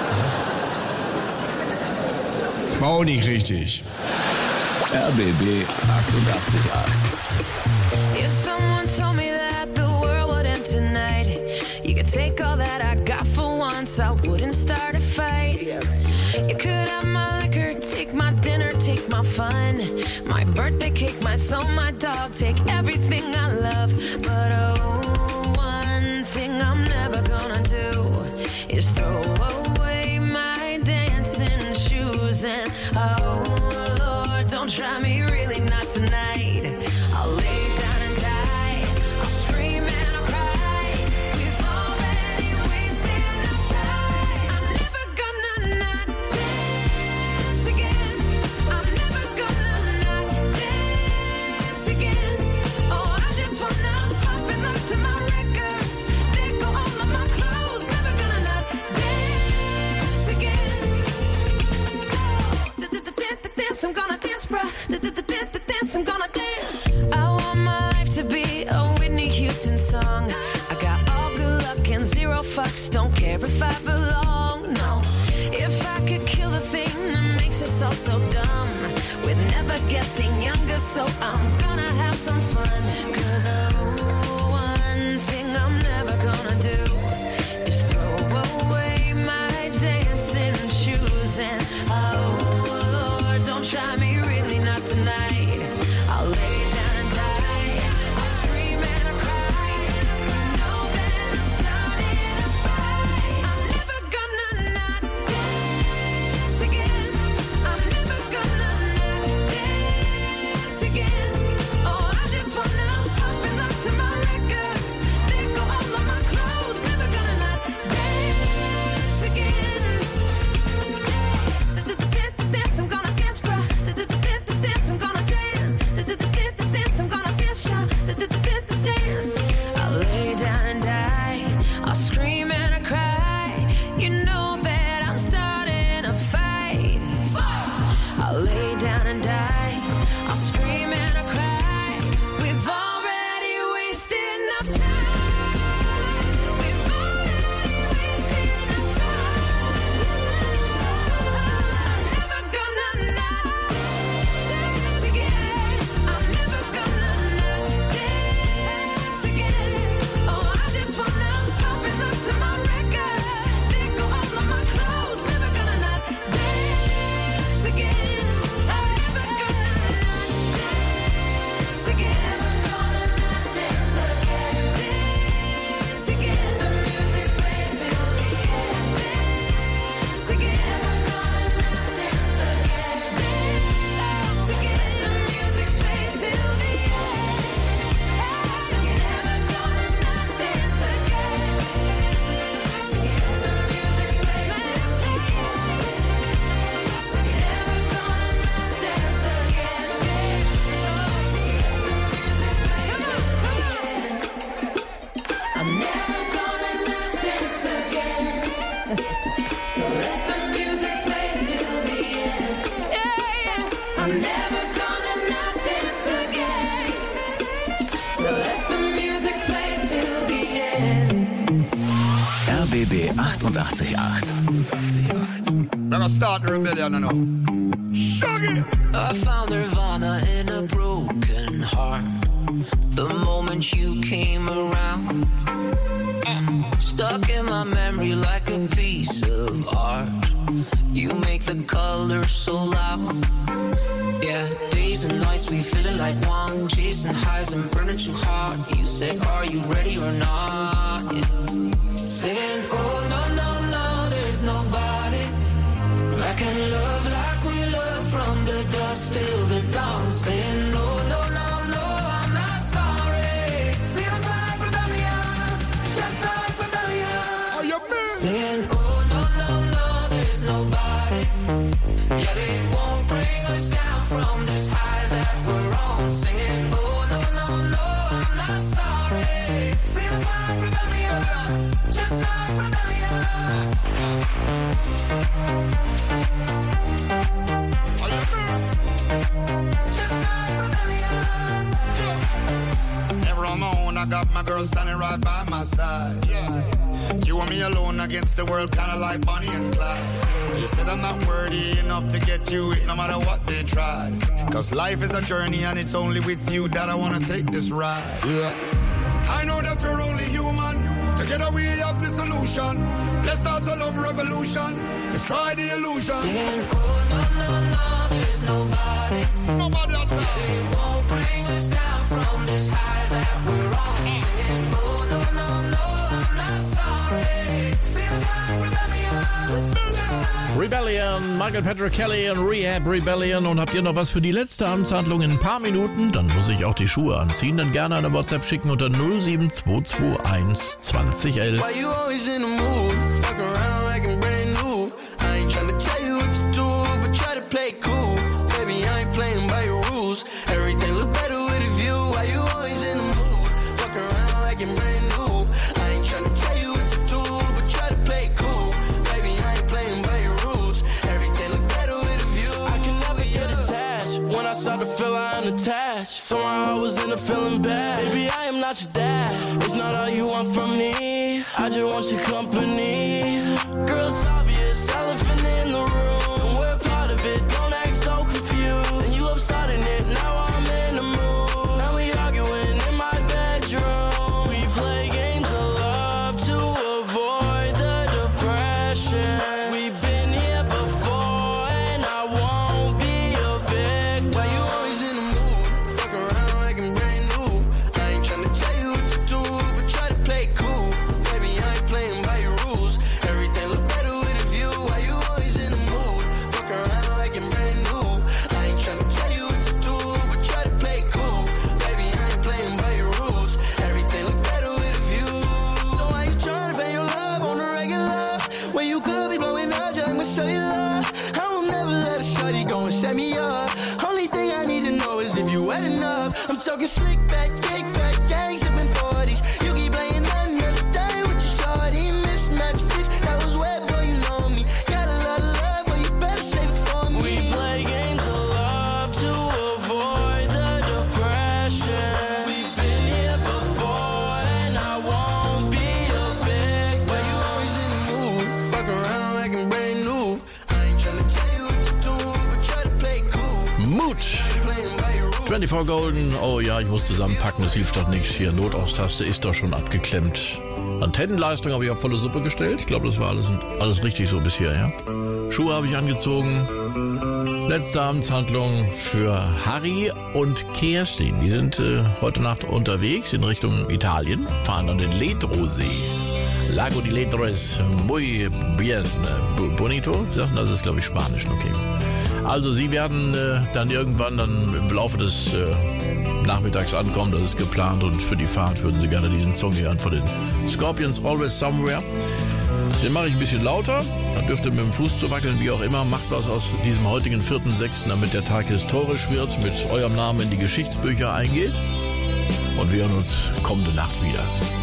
War auch nicht richtig. RBB 88.8. If someone told me that the world would end tonight, you could take all that I got for once, I wouldn't start a fight. You could have my liquor, take my dinner, take my fun, my birthday cake, my soul, my dog, take everything I love. But oh, one thing I'm never gonna do is throw away my dancing shoes. And oh Lord, don't try me, really not tonight. I'll lay down and die, I'll scream and I'll cry. We've already wasted enough time. I'm never gonna not dance again. I'm never gonna not dance again. Oh, I just wanna pop and look to my records. Let go all of my clothes. Never gonna not dance again. Dance, I'm gonna dance, bruh. Dance, I'm gonna dance. I want my life to be a Whitney Houston song. I got all good luck and zero fucks. Don't care if I belong, no. If I could kill the thing that makes us all so dumb, we're never getting younger, so I'm gonna have some fun. 'Cause oh, one thing I'm never gonna do is throw away my dancing shoes. And oh Lord, don't try me, really not tonight. I'll lay down and die, I'll scream and I'll cry. You know that I'm starting a fight. I'm never 88,8. We're gonna start the rebellion now. Shaggy! I found Nirvana in a broken heart. The moment you came around, stuck in my memory like a piece of art. You make the colors so loud. Yeah, days and nights we feeling like one, chasing highs and burning too hard. You said, are you ready or not? Yeah. Saying, oh no, no, no, there's nobody I can love like we love from the dusk till the dawn. Saying, no, no, no, no, I'm not sorry. Feels like rebellion, just like rebellion. Are you mean? Saying, oh no, no, no, there's nobody. Yeah, they won't bring us down from this high that we're on. Singing, oh no, no, no, I'm not sorry. Feels like rebellion, just like rebellion. Every morning I got my girl standing right by my side. Yeah. You and me alone against the world, kinda like Bonnie and Clyde. They said I'm not worthy enough to get you it no matter what they tried. Cause life is a journey and it's only with you that I wanna take this ride. Yeah. I know that we're only human. Together we have the solution. Let's start a love revolution. Let's try the illusion. Saying, oh no, no, no, there's nobody. Nobody outside. They won't bring us down from this high that we're on. Singing, oh no, no, no, I'm not sorry. Feels like rebellion, just like Rebellion, Michael Patrick Kelly und Rehab Rebellion. Und habt ihr noch was für die letzte Amtshandlung in ein paar Minuten? Dann muss ich auch die Schuhe anziehen. Dann gerne eine WhatsApp schicken unter 07221 2011. Why you always in the mood? Fuck around like I'm brand new. I ain't tryna tell you what to do, but try to play cool. Baby, I ain't playing by your rules. Everything look better with a view. Why you always in the mood? Fuck around like I'm brand new. I ain't tryna tell you what to do, but try to play cool. Baby, I ain't playing by your rules. Everything look better with a view. I can never get attached. When I start to feel I am attached, somehow I was in a feeling bad. Baby, I am not your dad. It's not all you want from me. I just want your company. Girl, it's obvious, elephant in the room. We're part of it, don't act so confused. And you love starting it, now I'm in the mood. Now we arguing in my bedroom. We play games of love to avoid the depression. We've been here before and I won't be a victim. Why you always in the mood? Fuck around like I'm brand new. I ain't tryna tell you what to do, but try to play cool. Baby, I ain't playing by your rules. Everything look better with a view. Why you always in the mood? Fuck around like I'm brand new. I ain't tryna tell you what to do, but try to play cool. Baby, I ain't playing by your rules. Everything look better with a view. So why you tryna pay your love on the regular when you could be blowing up just like my cellular? I will never let a shorty go and set me up. Only thing I need to know is if you wet enough. I'm talking slick back, kick back, gang sipping 40s. You keep playing another day with your shorty. Mismatch fish, that was way before you know me. Got a lot of love, but you better save it for me. We play games of love to avoid the depression. We've been here before and I won't be a victim. Why you always in the mood? Fuck around like I'm brand new. I ain't tryna tell you what to do, but try to play cool. Mut. 24 Golden, oh ja, ich muss zusammenpacken, das hilft doch nichts. Hier, Notaustaste ist doch schon abgeklemmt. Antennenleistung habe ich auf volle Suppe gestellt. Ich glaube, das war alles richtig so bisher, ja. Schuhe habe ich angezogen. Letzte Amtshandlung für Harry und Kerstin. Die sind heute Nacht unterwegs in Richtung Italien, fahren an den Ledrosee. Lago di Ledro es muy bien bonito. Das ist, glaube ich, Spanisch, okay. Also sie werden dann irgendwann im Laufe des nachmittags ankommen, das ist geplant, und für die Fahrt würden sie gerne diesen Song hören von den Scorpions, Always Somewhere. Den mache ich ein bisschen lauter, dann dürft ihr mit dem Fuß zu wackeln, wie auch immer. Macht was aus diesem heutigen 4.6., damit der Tag historisch wird, mit eurem Namen in die Geschichtsbücher eingeht. Und wir hören uns kommende Nacht wieder.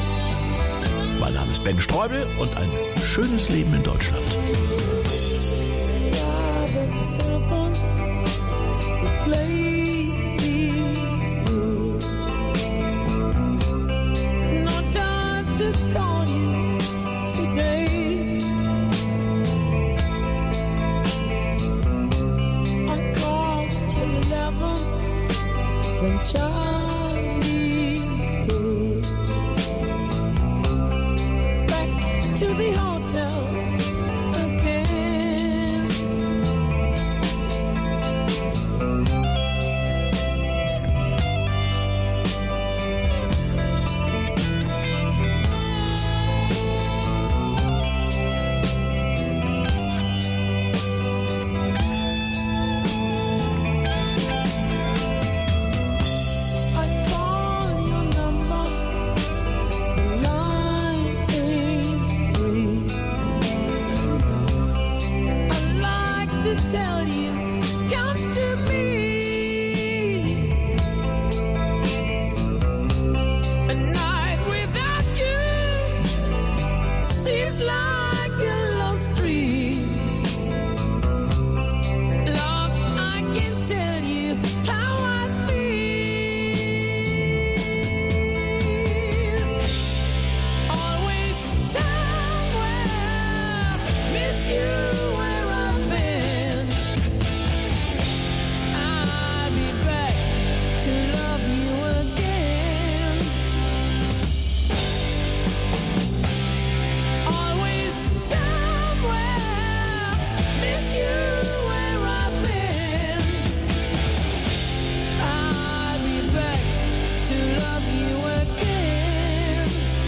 Mein Name ist Ben Streubel und ein schönes Leben in Deutschland. No time to call you today. Chinese food. Back to the hotel again. I call your number, the line ain't free. I like to tell you, come to me. A night without you seems like a lost dream. Love, I can tell you how I feel. Always somewhere, miss you where I've been. I'll be back to love you again. Always somewhere, miss you where I've been. I'll be back to love you again.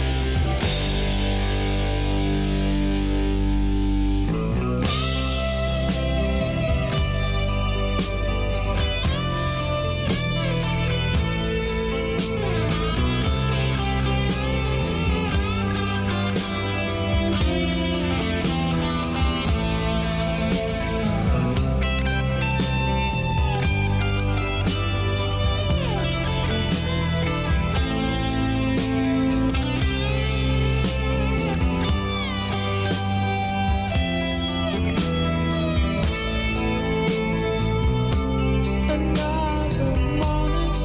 Another morning,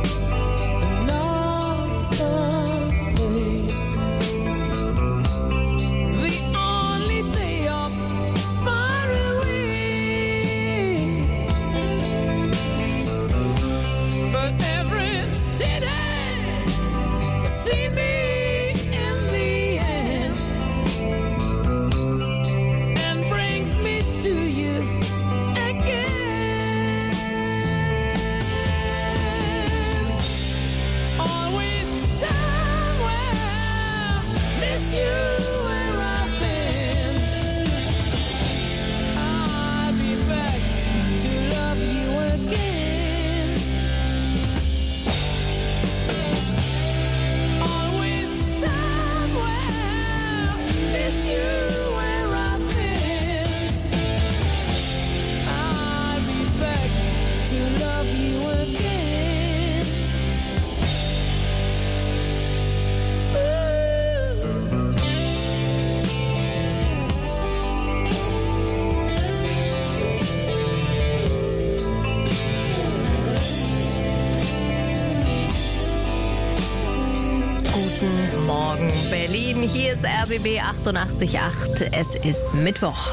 another place. The only day off is far away, but every city see me in the end and brings me to you again. Always somewhere, miss you where I've been. I'll be back to love you again. Always somewhere, miss you where I've been. I'll be back to love you again. Guten Morgen, Berlin. Hier ist RBB 88.8. Es ist Mittwoch.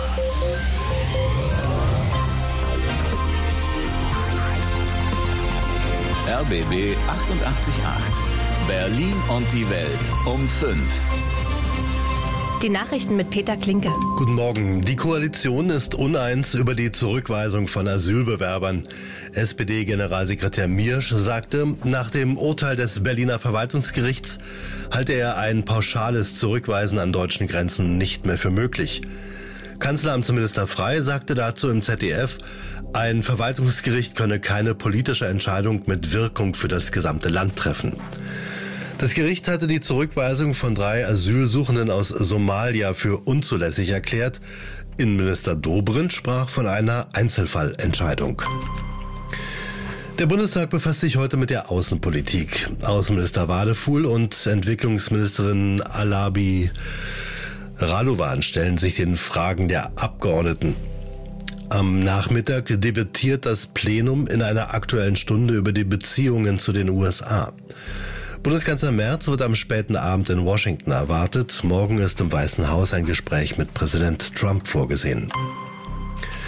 RBB 88.8. Berlin und die Welt um 5. Die Nachrichten mit Peter Klinke. Guten Morgen. Die Koalition ist uneins über die Zurückweisung von Asylbewerbern. SPD-Generalsekretär Miersch sagte, nach dem Urteil des Berliner Verwaltungsgerichts halte er ein pauschales Zurückweisen an deutschen Grenzen nicht mehr für möglich. Kanzleramtsminister Frey sagte dazu im ZDF, ein Verwaltungsgericht könne keine politische Entscheidung mit Wirkung für das gesamte Land treffen. Das Gericht hatte die Zurückweisung von 3 Asylsuchenden aus Somalia für unzulässig erklärt. Innenminister Dobrindt sprach von einer Einzelfallentscheidung. Der Bundestag befasst sich heute mit der Außenpolitik. Außenminister Wadefuhl und Entwicklungsministerin Alabi Radovan stellen sich den Fragen der Abgeordneten. Am Nachmittag debattiert das Plenum in einer Aktuellen Stunde über die Beziehungen zu den USA. Bundeskanzler Merz wird am späten Abend in Washington erwartet. Morgen ist im Weißen Haus ein Gespräch mit Präsident Trump vorgesehen.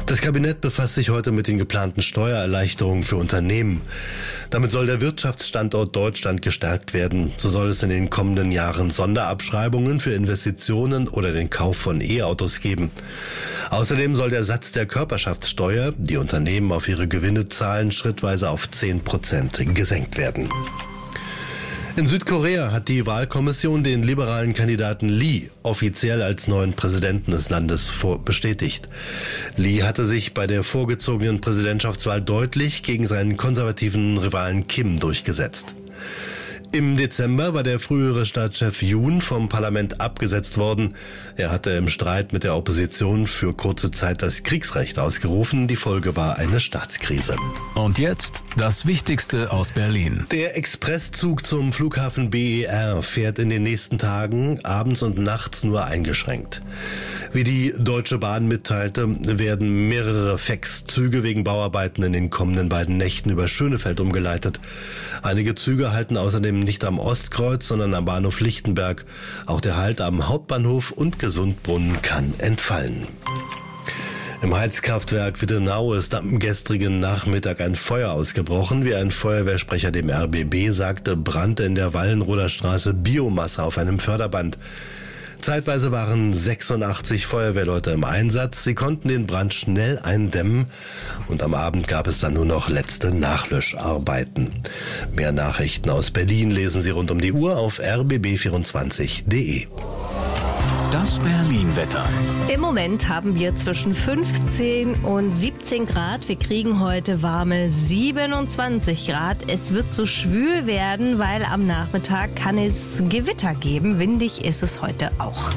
Das Kabinett befasst sich heute mit den geplanten Steuererleichterungen für Unternehmen. Damit soll der Wirtschaftsstandort Deutschland gestärkt werden. So soll es in den kommenden Jahren Sonderabschreibungen für Investitionen oder den Kauf von E-Autos geben. Außerdem soll der Satz der Körperschaftssteuer, die Unternehmen auf ihre Gewinne zahlen, schrittweise auf 10% gesenkt werden. In Südkorea hat die Wahlkommission den liberalen Kandidaten Lee offiziell als neuen Präsidenten des Landes bestätigt. Lee hatte sich bei der vorgezogenen Präsidentschaftswahl deutlich gegen seinen konservativen Rivalen Kim durchgesetzt. Im Dezember war der frühere Staatschef Yoon vom Parlament abgesetzt worden. Er hatte im Streit mit der Opposition für kurze Zeit das Kriegsrecht ausgerufen. Die Folge war eine Staatskrise. Und jetzt das Wichtigste aus Berlin. Der Expresszug zum Flughafen BER fährt in den nächsten Tagen abends und nachts nur eingeschränkt. Wie die Deutsche Bahn mitteilte, werden mehrere FEX-Züge wegen Bauarbeiten in den kommenden beiden Nächten über Schönefeld umgeleitet. Einige Züge halten außerdem nicht am Ostkreuz, sondern am Bahnhof Lichtenberg. Auch der Halt am Hauptbahnhof und Gesundbrunnen kann entfallen. Im Heizkraftwerk Wittenau ist am gestrigen Nachmittag ein Feuer ausgebrochen. Wie ein Feuerwehrsprecher dem RBB sagte, brannte in der Wallenroder Straße Biomasse auf einem Förderband. Zeitweise waren 86 Feuerwehrleute im Einsatz. Sie konnten den Brand schnell eindämmen und am Abend gab es dann nur noch letzte Nachlöscharbeiten. Mehr Nachrichten aus Berlin lesen Sie rund um die Uhr auf rbb24.de. Das Berlin-Wetter. Im Moment haben wir zwischen 15 und 17 Grad. Wir kriegen heute warme 27 Grad. Es wird so schwül werden, weil am Nachmittag kann es Gewitter geben. Windig ist es heute auch.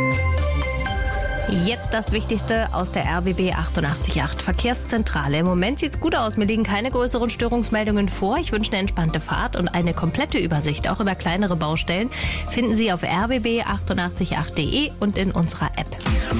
Jetzt das Wichtigste aus der RBB 88.8 Verkehrszentrale. Im Moment sieht's gut aus. Mir liegen keine größeren Störungsmeldungen vor. Ich wünsche eine entspannte Fahrt und eine komplette Übersicht, auch über kleinere Baustellen, finden Sie auf rbb888.de und in unserer App.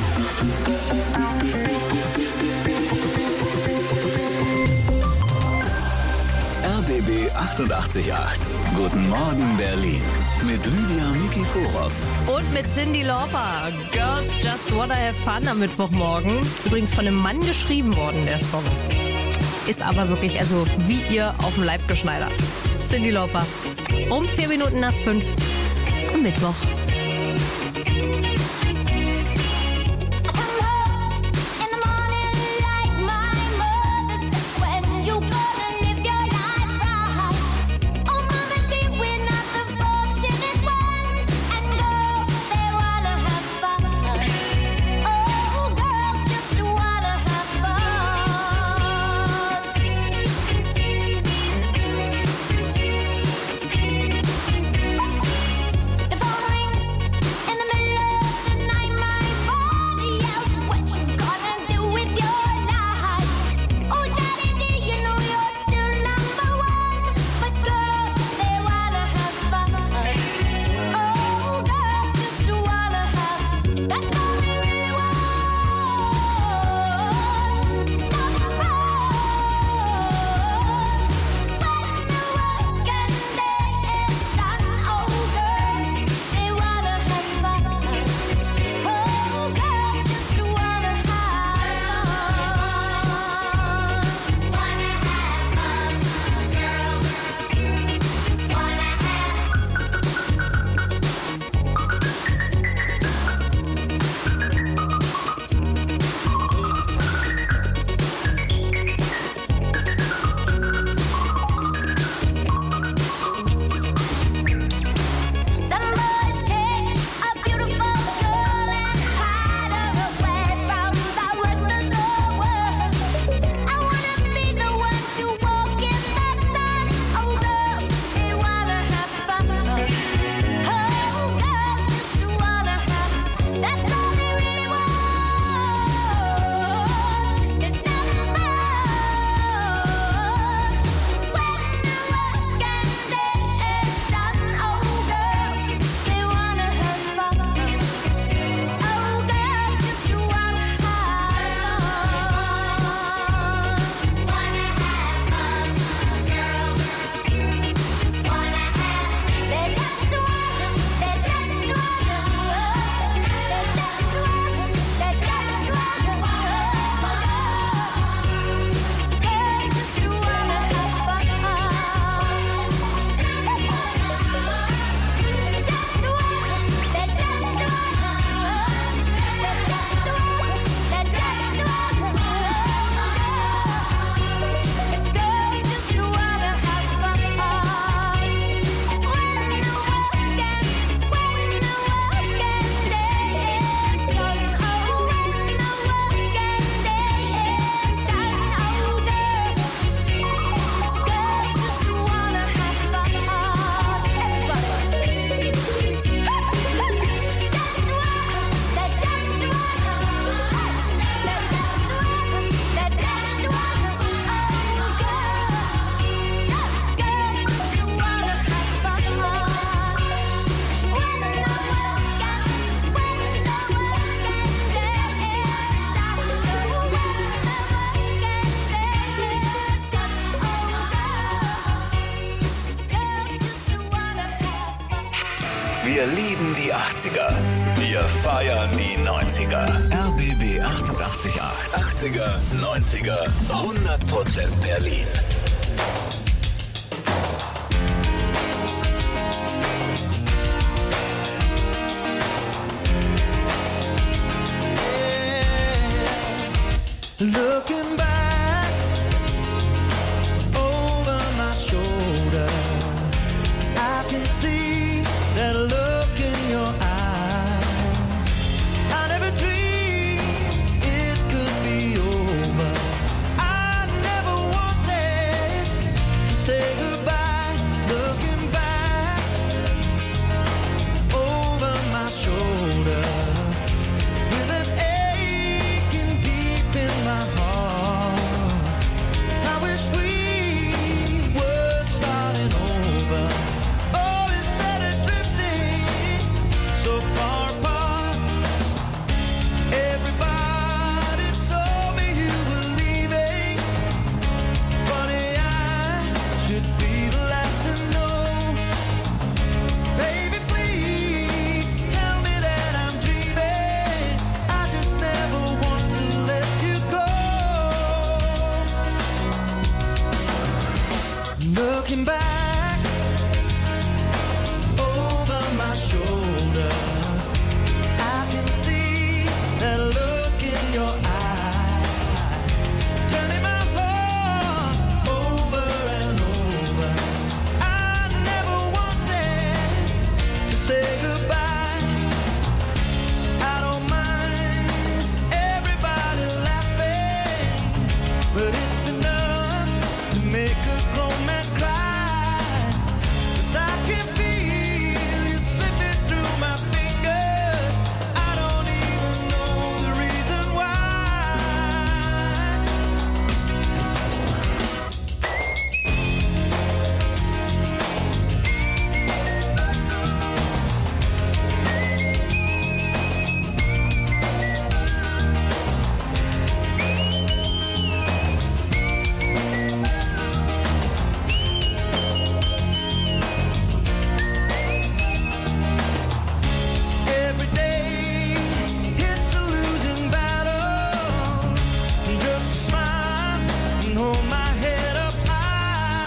RBB 88.8. Guten Morgen Berlin. Mit Lydia Nikiforov. Und mit Cyndi Lauper. Girls Just Wanna Have Fun am Mittwochmorgen. Übrigens von einem Mann geschrieben worden, der Song. Ist aber wirklich, also wie ihr auf dem Leib geschneidert. Cyndi Lauper. Um 4 Minuten nach 5 am Mittwoch. If only Wir lieben die 80er. Wir feiern die 90er. RBB 88.8. 80er, 90er, 100% Berlin. Looking back